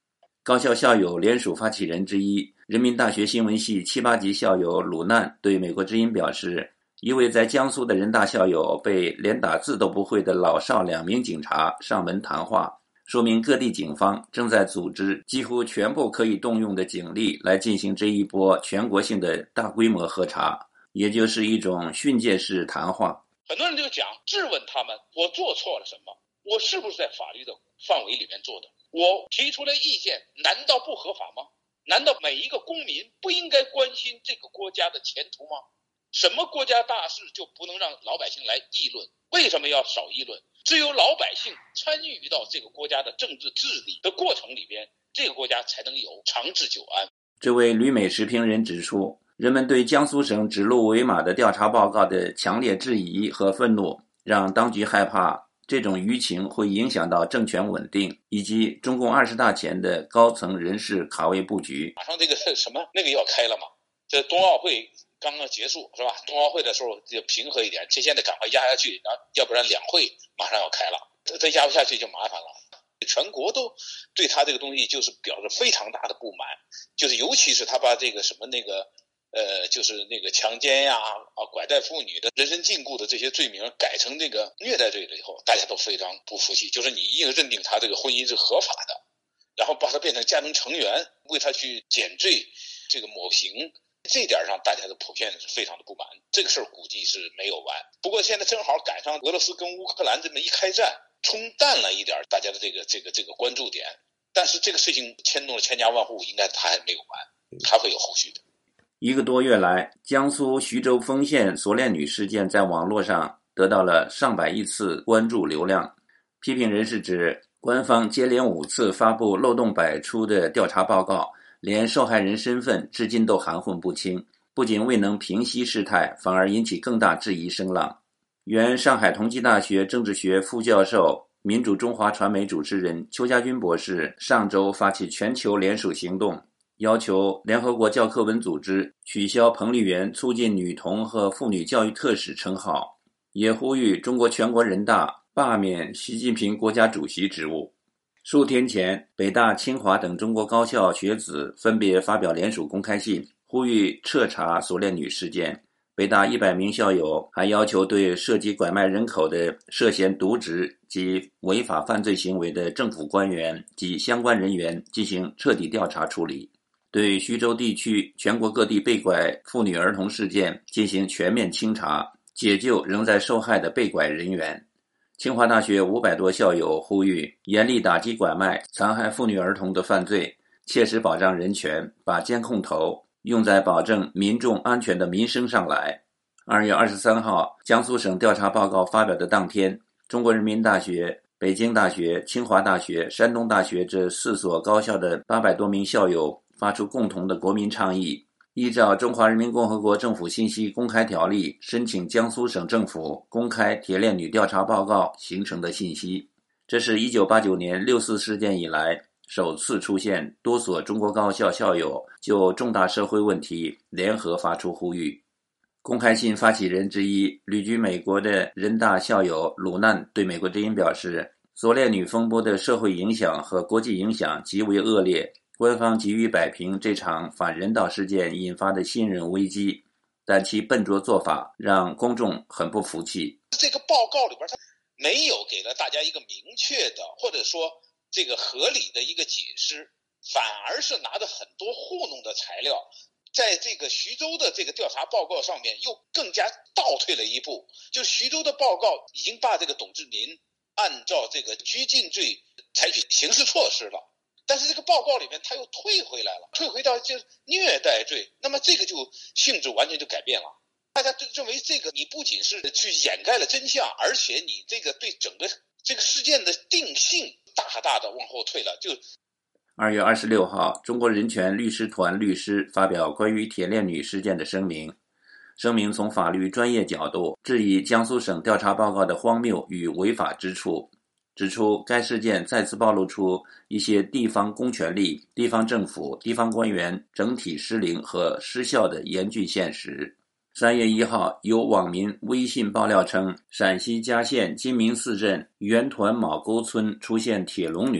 高校校友联署发起人之一、人民大学新闻系七八级校友鲁难对美国之音表示，一位在江苏的人大校友被连打字都不会的老少两名警察上门谈话，说明各地警方正在组织几乎全部可以动用的警力来进行这一波全国性的大规模核查，也就是一种训诫式谈话。 很多人就讲，质问他们，我做错了什么？我是不是在法律的范围里面做的？我提出来意见，难道不合法吗？难道每一个公民不应该关心这个国家的前途吗？什么国家大事就不能让老百姓来议论？为什么要少议论？只有老百姓参与到这个国家的政治治理的过程里边，这个国家才能有长治久安。 这位旅美时评人指出，人们对江苏省指鹿为马的调查报告的强烈质疑和愤怒，让当局害怕这种舆情会影响到政权稳定以及中共二十大前的高层人事卡位布局。 马上这个什么那个要开了嘛，这冬奥会刚刚结束是吧？冬奥会的时候就平和一点，这现在赶快压下去，然后要不然两会马上要开了，再压不下去就麻烦了。全国都对他这个东西就是表示非常大的不满，就是尤其是他把这个什么那个呃，就是那个强奸呀、啊拐带妇女的人身禁锢的这些罪名改成这个虐待罪了以后，大家都非常不服气，就是你硬认定他这个婚姻是合法的，然后把他变成家庭成员，为他去减罪、这个抹刑，这点上大家都普遍是非常的不满。这个事儿估计是没有完。不过现在正好赶上俄罗斯跟乌克兰这么一开战，冲淡了一点大家的这个这个这个关注点，但是这个事情牵动了千家万户，应该它还没有完，还会有后续的。 一个多月来，江苏徐州丰县锁链女事件在网络上得到了上百亿次关注流量。批评人士指，官方接连五次发布漏洞百出的调查报告，连受害人身份至今都含混不清，不仅未能平息事态，反而引起更大质疑声浪。原上海同济大学政治学副教授、民主中华传媒主持人邱家军博士上周发起全球联署行动，要求联合国教科文组织取消彭丽媛促进女童和妇女教育特使称号，也呼吁中国全国人大罢免习近平国家主席职务。数天前，北大、清华等中国高校学子分别发表联署公开信，呼吁彻查锁链女事件。北大一百名校友还要求对涉及拐卖人口的涉嫌渎职及违法犯罪行为的政府官员及相关人员进行彻底调查处理，对徐州地区全国各地被拐妇女儿童事件进行全面清查，解救仍在受害的被拐人员。清华大学五百多校友呼吁严厉打击拐卖、残害妇女儿童的犯罪，切实保障人权，把监控头用在保证民众安全的民生上来。二月二十三号，江苏省调查报告发表的当天，中国人民大学、北京大学、清华大学、山东大学这四所高校的八百多名校友发出共同的国民倡议，依照《中华人民共和国政府信息公开条例》申请江苏省政府公开铁链女调查报告形成的信息。这是一九八九年六四事件以来首次出现多所中国高校校友就重大社会问题联合发出呼吁。公开信发起人之一、旅居美国的人大校友鲁难对美国之音表示，锁链女风波的社会影响和国际影响极为恶劣，官方急于摆平这场反人道事件引发的信任危机，但其笨拙做法让公众很不服气。 这个报告里边它没有给了大家一个明确的或者说这个合理的一个解释，反而是拿着很多糊弄的材料，在这个徐州的这个调查报告上面又更加倒退了一步。就徐州的报告已经把这个董志民按照这个拘禁罪采取刑事措施了，但是这个报告里面他又退回来了，退回到就是虐待罪，那么这个就性质完全就改变了。大家就认为这个你不仅是去掩盖了真相，而且你这个对整个这个事件的定性大大的往后退了。就二月二十六号，中国人权律师团律师发表关于铁链女事件的声明。声明从法律专业角度质疑江苏省调查报告的荒谬与违法之处，指出该事件再次暴露出一些地方公权力、地方政府、地方官员整体失灵和失效的严峻现实。三月一号，有网民微信爆料称，陕西嘉县金明寺镇袁团卯沟村出现铁笼女，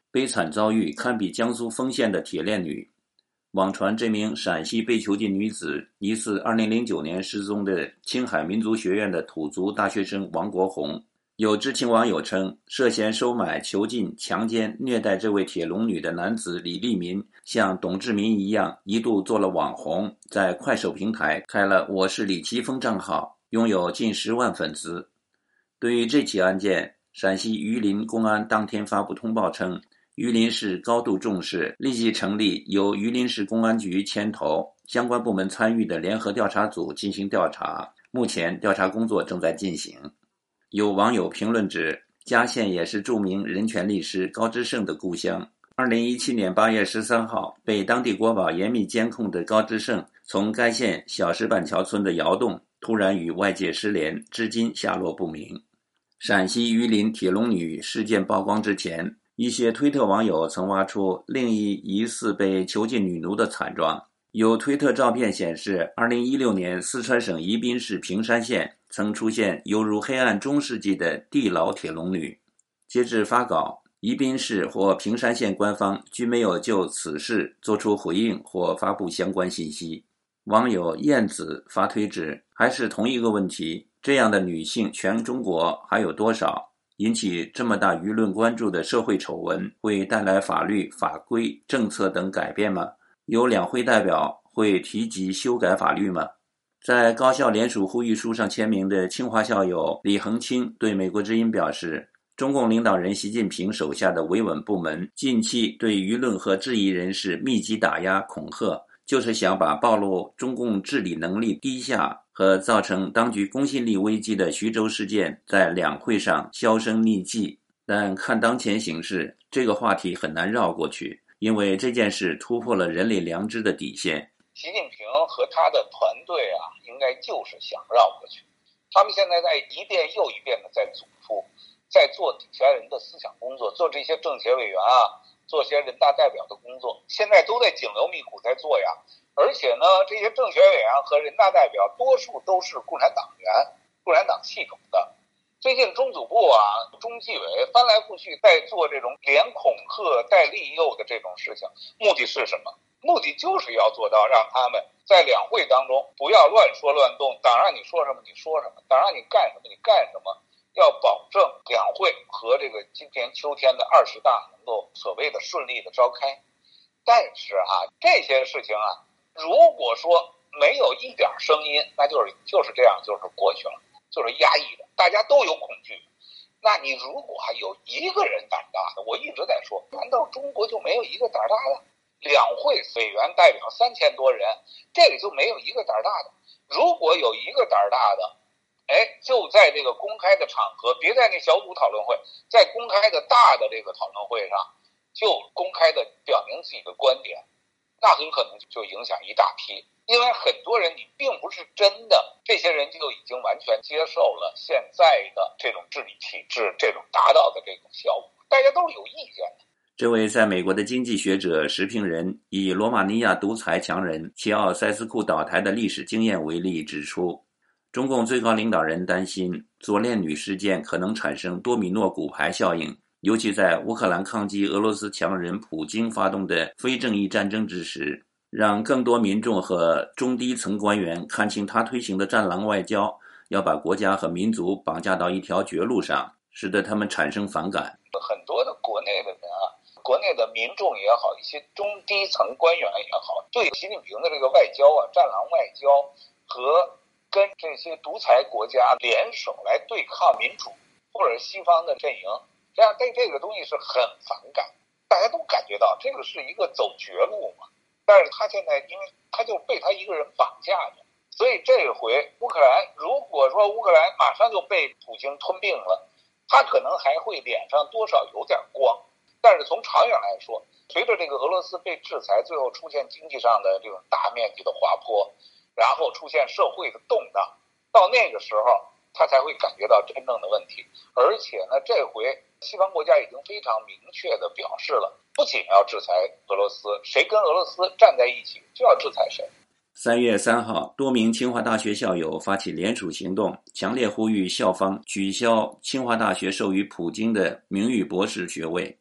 悲惨遭遇堪比江苏丰县的铁链女。网传这名陕西被囚禁女子疑似二零零九年失踪的青海民族学院的土族大学生王国红。有知情网友称，涉嫌收买、囚禁、强奸、虐待这位铁笼女的男子李立民，像董志民一样，一度做了网红，在快手平台开了“我是李奇峰”账号，拥有近十万粉丝。对于这起案件，陕西榆林公安当天发布通报称，榆林市高度重视，立即成立由榆林市公安局牵头、相关部门参与的联合调查组进行调查，目前调查工作正在进行。有网友评论指，嘉县也是著名人权律师高之胜的故乡。二零一七年八月十三号，被当地国保严密监控的高之胜，从该县小石板桥村的窑洞突然与外界失联，至今下落不明。陕西榆林铁笼女事件曝光之前，一些推特网友曾挖出另一疑似被囚禁女奴的惨状。有推特照片显示，二零一六年四川省宜宾市平山县曾出现犹如黑暗中世纪的地牢铁笼女。截至发稿，宜宾市或平山县官方均没有就此事作出回应或发布相关信息。网友燕子发推指，还是同一个问题，这样的女性全中国还有多少？引起这么大舆论关注的社会丑闻，会带来法律、法规、政策等改变吗？有两会代表会提及修改法律吗？在高校联署呼吁书上签名的清华校友李恒清对美国之音表示，中共领导人习近平手下的维稳部门近期对舆论和质疑人士密集打压恐吓，就是想把暴露中共治理能力低下和造成当局公信力危机的徐州事件在两会上销声匿迹。但看当前形势，这个话题很难绕过去，因为这件事突破了人类良知的底线。 习近平和他的团队啊，应该就是想绕过去。他们现在在一遍又一遍的在嘱咐，在做底下人的思想工作，做这些政协委员啊，做些人大代表的工作，现在都在紧锣密鼓在做呀。而且呢，这些政协委员和人大代表多数都是共产党员，共产党系统的。最近中组部啊、中纪委翻来覆去在做这种连恐吓带利诱的这种事情，目的是什么？目的就是要做到让他们在两会当中不要乱说乱动，党让你说什么你说什么，党让你干什么你干什么，要保证两会和这个今年秋天的二十大能够所谓的顺利的召开。但是啊，这些事情啊，如果说没有一点声音，那就是就是这样，就是过去了，就是压抑的，大家都有恐惧。那你如果还有一个人胆大的，我一直在说，难道中国就没有一个胆大的？两会委员代表三千多人，这里就没有一个胆大的。如果有一个胆大的，哎，就在这个公开的场合，别在那小组讨论会，在公开的大的这个讨论会上，就公开的表明自己的观点，那很可能就影响一大批。因为很多人你并不是真的，这些人就已经完全接受了现在的这种治理体制，这种达到的这种效果，大家都是有意见的。 这位在美国的经济学者时评人以罗马尼亚独裁强人齐奥塞斯库倒台的历史经验为例指出，中共最高领导人担心左链女事件可能产生多米诺骨牌效应，尤其在乌克兰抗击俄罗斯强人普京发动的非正义战争之时，让更多民众和中低层官员看清他推行的战狼外交要把国家和民族绑架到一条绝路上，使得他们产生反感。 很多的国内的人啊，国内的民众也好，一些中低层官员也好，对习近平的这个外交啊、战狼外交和跟这些独裁国家联手来对抗民主或者西方的阵营，这样对这个东西是很反感。大家都感觉到这个是一个走绝路嘛，但是他现在因为他就被他一个人绑架着，所以这回乌克兰如果说乌克兰马上就被普京吞并了，他可能还会脸上多少有点光。但是从长远来说，随着这个俄罗斯被制裁，最后出现经济上的这种大面积的滑坡，然后出现社会的动荡，到那个时候他才会感觉到真正的问题。而且呢，这回西方国家已经非常明确的表示了，不仅要制裁俄罗斯，谁跟俄罗斯站在一起就要制裁谁。 三月三号，多名清华大学校友发起联署行动，强烈呼吁校方取消清华大学授予普京的名誉博士学位。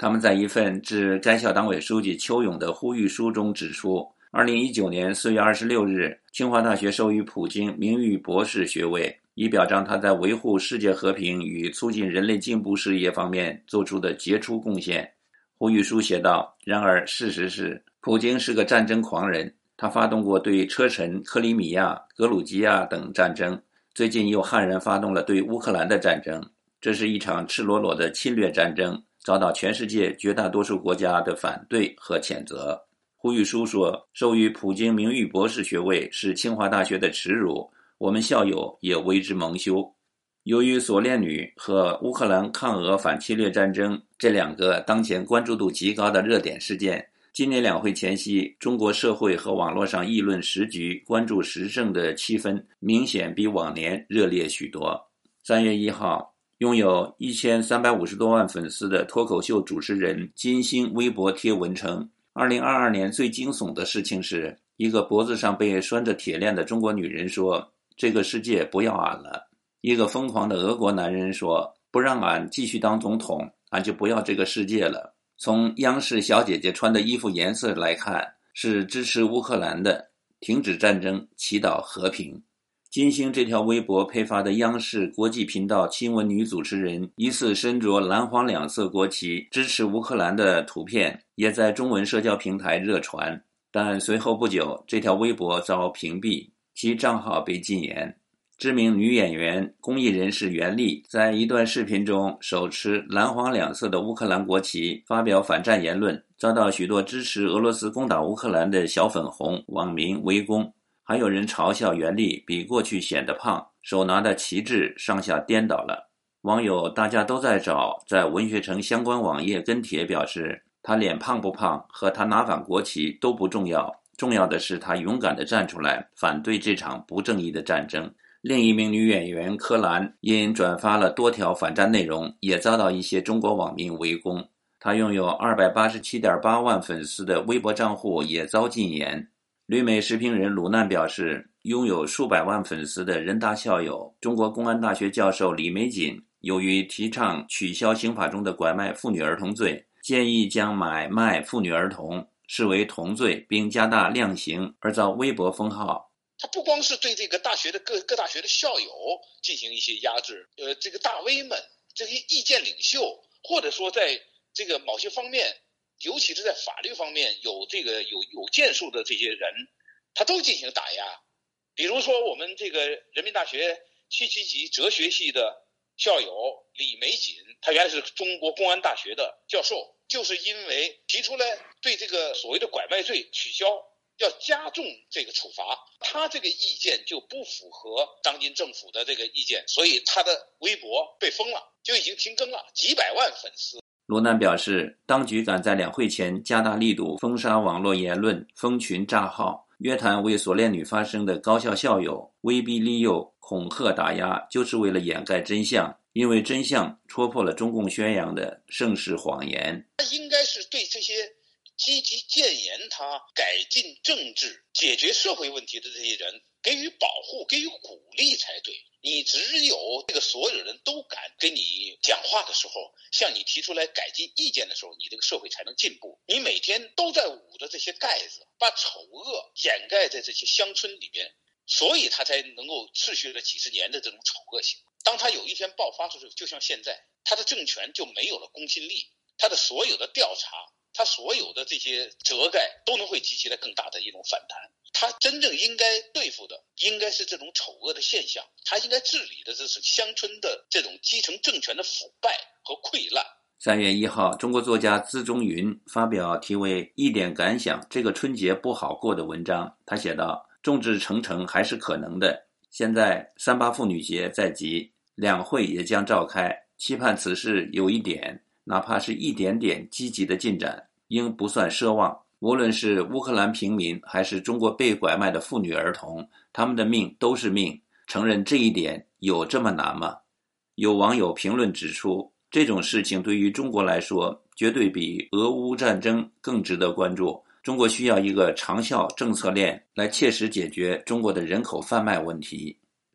他们在一份致该校党委书记邱勇的呼吁书中指出，二零一九年四月二十六日，清华大学授予普京名誉博士学位，以表彰他在维护世界和平与促进人类进步事业方面做出的杰出贡献。呼吁书写道，然而事实是，普京是个战争狂人，他发动过对车臣、克里米亚、格鲁吉亚等战争，最近又悍然发动了对乌克兰的战争，这是一场赤裸裸的侵略战争，遭到全世界绝大多数国家的反对和谴责。呼吁书说，授予普京名誉博士学位是清华大学的耻辱，我们校友也为之蒙羞。由于锁链女和乌克兰抗俄反侵略战争这两个当前关注度极高的热点事件，今年两会前夕，中国社会和网络上议论时局、关注时政的气氛明显比往年热烈许多。三月一号，拥有一千三百五十多万粉丝的脱口秀主持人金星微博贴文称，二零二二年最惊悚的事情是，一个脖子上被拴着铁链的中国女人说，这个世界不要俺了。一个疯狂的俄国男人说，不让俺继续当总统，俺就不要这个世界了。从央视小姐姐穿的衣服颜色来看，是支持乌克兰的，停止战争，祈祷和平。金星这条微博配发的央视国际频道新闻女主持人疑似身着蓝黄两色国旗支持乌克兰的图片，也在中文社交平台热传，但随后不久，这条微博遭屏蔽，其账号被禁言。知名女演员、公益人士袁立在一段视频中手持蓝黄两色的乌克兰国旗发表反战言论，遭到许多支持俄罗斯攻打乌克兰的小粉红网民围攻，还有人嘲笑袁立比过去显得胖，手拿的旗帜上下颠倒了。网友大家都在找在文学城相关网页跟帖表示，他脸胖不胖和他拿反国旗都不重要，重要的是他勇敢地站出来反对这场不正义的战争。另一名女演员柯兰因转发了多条反战内容，也遭到一些中国网民围攻。她拥有 二百八十七点八万粉丝的微博账户也遭禁言。旅美时评人鲁难表示，拥有数百万粉丝的人大校友、中国公安大学教授李玫瑾，由于提倡取消刑法中的拐卖妇女儿童罪，建议将买卖妇女儿童视为同罪，并加大量刑，而遭微博封号。 他不光是对这个大学的各各大学的校友进行一些压制，呃，这个大 V 们这些意见领袖，或者说在这个某些方面，尤其是在法律方面有这个有有建树的这些人，他都进行打压。比如说我们这个人民大学七七级哲学系的校友李玫瑾，他原来是中国公安大学的教授，就是因为提出来对这个所谓的拐卖罪取消，要加重这个处罚，他这个意见就不符合当今政府的这个意见，所以他的微博被封了，就已经停更了，几百万粉丝。 罗南表示，当局赶在两会前加大力度封杀网络言论、封群炸号，约谈为锁链女发声的高校校友，威逼利诱、恐吓打压，就是为了掩盖真相，因为真相戳破了中共宣扬的盛世谎言。 他应该是对这些积极建言他改进政治、解决社会问题的这些人给予保护、给予鼓励才对。你只有这个所有人都敢跟你讲话的时候，向你提出来改进意见的时候，你这个社会才能进步。你每天都在捂着这些盖子，把丑恶掩盖在这些乡村里边，所以他才能够持续了几十年的这种丑恶性。当他有一天爆发出去，就像现在，他的政权就没有了公信力，他的所有的调查，他所有的这些遮盖都能会激起来更大的一种反弹。他真正应该对付的应该是这种丑恶的现象，他应该治理的这是乡村的这种基层政权的腐败和溃烂。 三月一号，中国作家资中云发表题为《一点感想：这个春节不好过》的文章，他写道：众志成城还是可能的。现在三八妇女节在即，两会也将召开，期盼此事有一点，哪怕是一点点积极的进展，应不算奢望。无论是乌克兰平民还是中国被拐卖的妇女儿童，他们的命都是命，承认这一点有这么难吗？有网友评论指出，这种事情对于中国来说，绝对比俄乌战争更值得关注。中国需要一个长效政策链来切实解决中国的人口贩卖问题。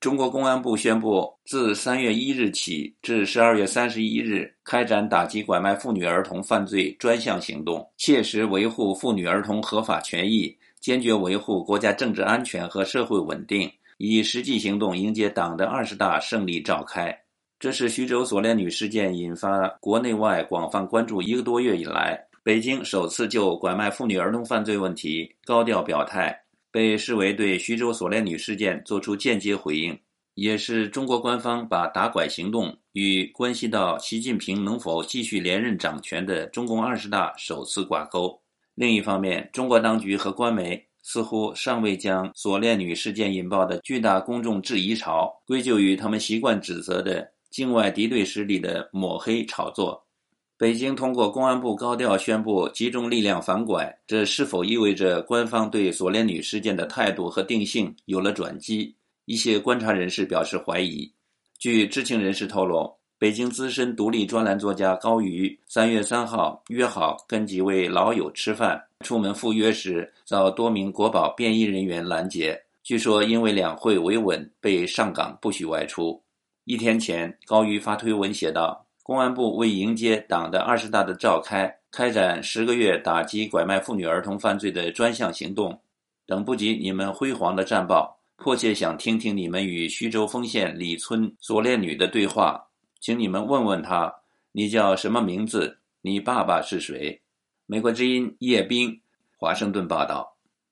中国公安部宣布，自三月一日起至十二月三十一日，开展打击拐卖妇女儿童犯罪专项行动，切实维护妇女儿童合法权益，坚决维护国家政治安全和社会稳定，以实际行动迎接党的二十大胜利召开。这是徐州锁链女事件引发国内外广泛关注一个多月以来，北京首次就拐卖妇女儿童犯罪问题高调表态，被视为对徐州锁链女事件作出间接回应，也是中国官方把打拐行动与关系到习近平能否继续连任掌权的中共二十大首次挂钩。另一方面，中国当局和官媒似乎尚未将锁链女事件引爆的巨大公众质疑潮归咎于他们习惯指责的境外敌对势力的抹黑炒作。北京通过公安部高调宣布集中力量反拐，这是否意味着官方对锁链女事件的态度和定性有了转机？一些观察人士表示怀疑。据知情人士透露，北京资深独立专栏作家高瑜三月三号约好跟几位老友吃饭，出门赴约时遭多名国保便衣人员拦截，据说因为两会维稳被上岗不许外出。一天前，高瑜发推文写道，公安部为迎接党的二十大的召开，开展十个月打击拐卖妇女儿童犯罪的专项行动，等不及你们辉煌的战报，迫切想听听你们与徐州丰县李村锁链女的对话，请你们问问她，你叫什么名字？你爸爸是谁？美国之音叶斌，华盛顿报道。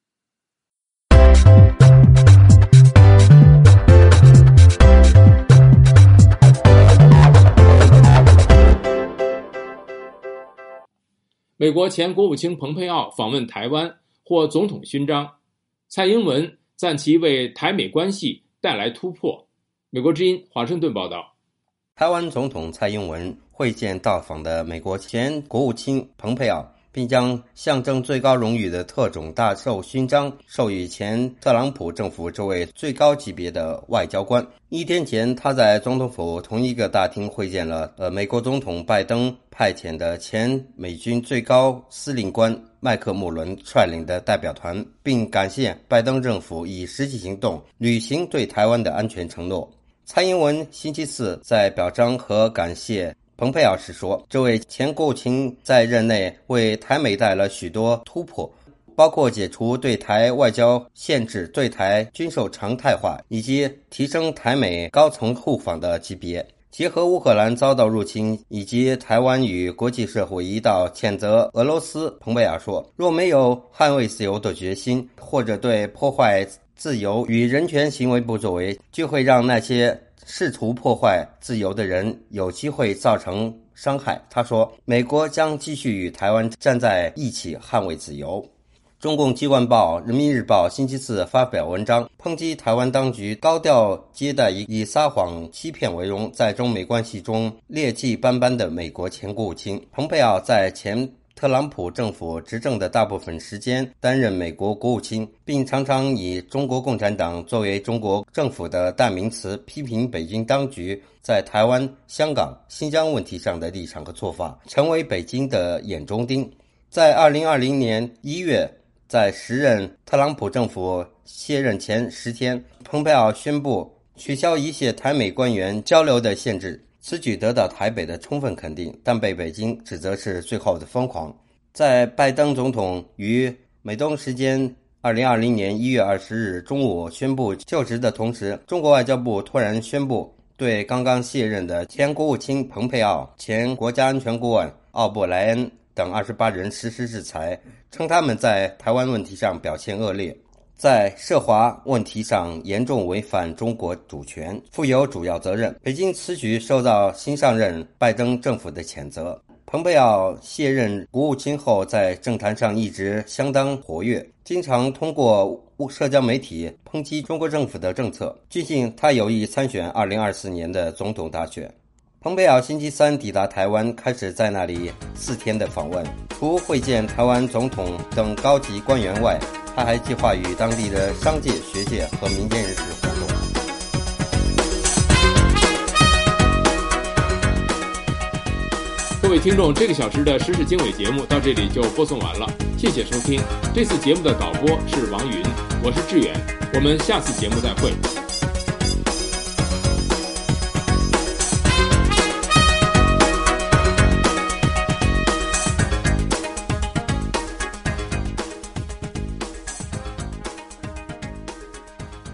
美国前国务卿蓬佩奥访问台湾，获总统勋章。蔡英文赞其为台美关系带来突破。美国之音华盛顿报道。 台湾总统蔡英文会见到访的美国前国务卿蓬佩奥，并将象征最高荣誉的特种大绶勋章授予前特朗普政府这位最高级别的外交官。一天前，他在总统府同一个大厅会见了呃美国总统拜登派遣的前美军最高司令官麦克穆伦率领的代表团，并感谢拜登政府以实际行动履行对台湾的安全承诺。蔡英文星期四在表彰和感谢蓬佩奥时说，这位前国务卿在任内为台美带来了许多突破，包括解除对台外交限制、对台军售常态化，以及提升台美高层互访的级别。结合乌克兰遭到入侵以及台湾与国际社会一道谴责俄罗斯，蓬佩奥说，若没有捍卫自由的决心，或者对破坏自由与人权行为不作为，就会让那些试图破坏自由的人有机会造成伤害。他说，美国将继续与台湾站在一起捍卫自由。中共机关报《人民日报》星期四发表文章，抨击台湾当局高调接待以撒谎欺骗为荣，在中美关系中劣迹斑斑的美国前国务卿蓬佩奥，在前特朗普政府执政的大部分时间担任美国国务卿，并常常以中国共产党作为中国政府的代名词，批评北京当局在台湾、香港、新疆问题上的立场和做法，成为北京的眼中钉。在二零二零年一月，在时任特朗普政府卸任前十天，蓬佩奥宣布取消一切台美官员交流的限制，此举得到台北的充分肯定，但被北京指责是最后的疯狂。在拜登总统于美东时间二零二零年一月二十日中午宣布就职的同时，中国外交部突然宣布对刚刚卸任的前国务卿蓬佩奥、前国家安全顾问奥布莱恩等二十八人实施制裁，称他们在台湾问题上表现恶劣，在涉华问题上严重违反中国主权，负有主要责任。北京此举受到新上任拜登政府的谴责。蓬佩奥卸任国务卿后，在政坛上一直相当活跃，经常通过社交媒体抨击中国政府的政策。据信他有意参选二零二四年的总统大选。蓬佩奥星期三抵达台湾，开始在那里四天的访问。除会见台湾总统等高级官员外，他还计划与当地的商界、学界和民间人士互动。 各位听众，这个小时的时事经纬节目到这里就播送完了，谢谢收听。这次节目的导播是王云，我是志远，我们下次节目再会。